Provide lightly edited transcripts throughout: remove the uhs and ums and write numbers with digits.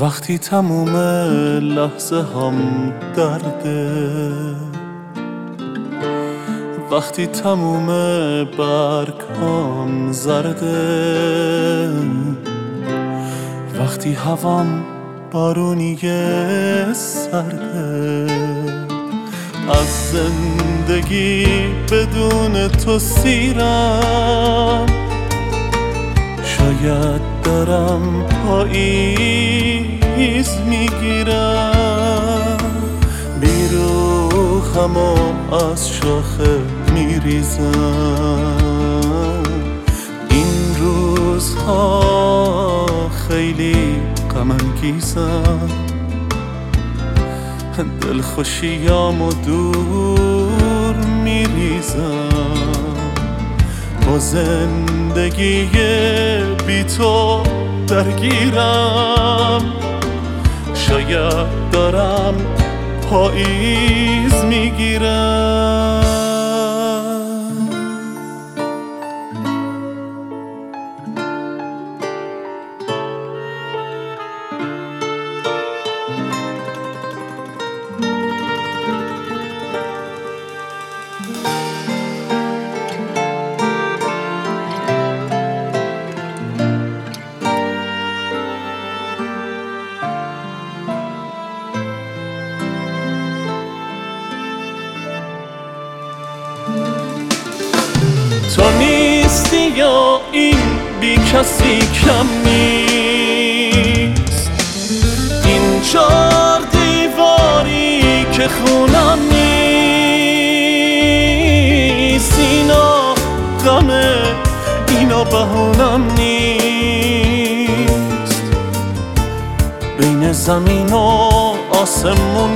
وقتی تموم لحظه هم درده، وقتی تموم برگام زرده، وقتی هوام بارونی سرده، از زندگی بدون تو سیرم، شاید دارم پاییز میگیرم، بیروخم و از شاخه میریزم. این روزها خیلی غم انگیزم، دلخوشیامو دور میریزم. با زندگی بی تو درگیرم، شاید دارم پاییز میگیرم. تو نیستی یا این بی کسی کم نیست، این چار دیواری که خونم نیست، اینا غمه اینا بهونم نیست. بین زمین و آسمون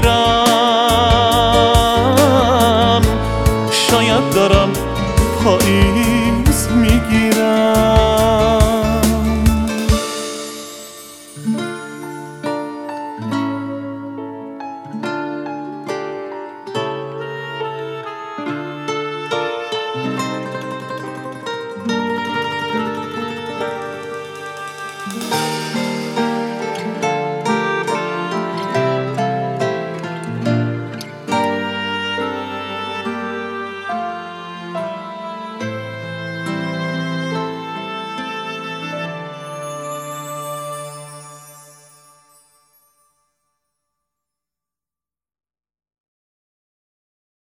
گیرم، شاید دارم پاییز میگیرم.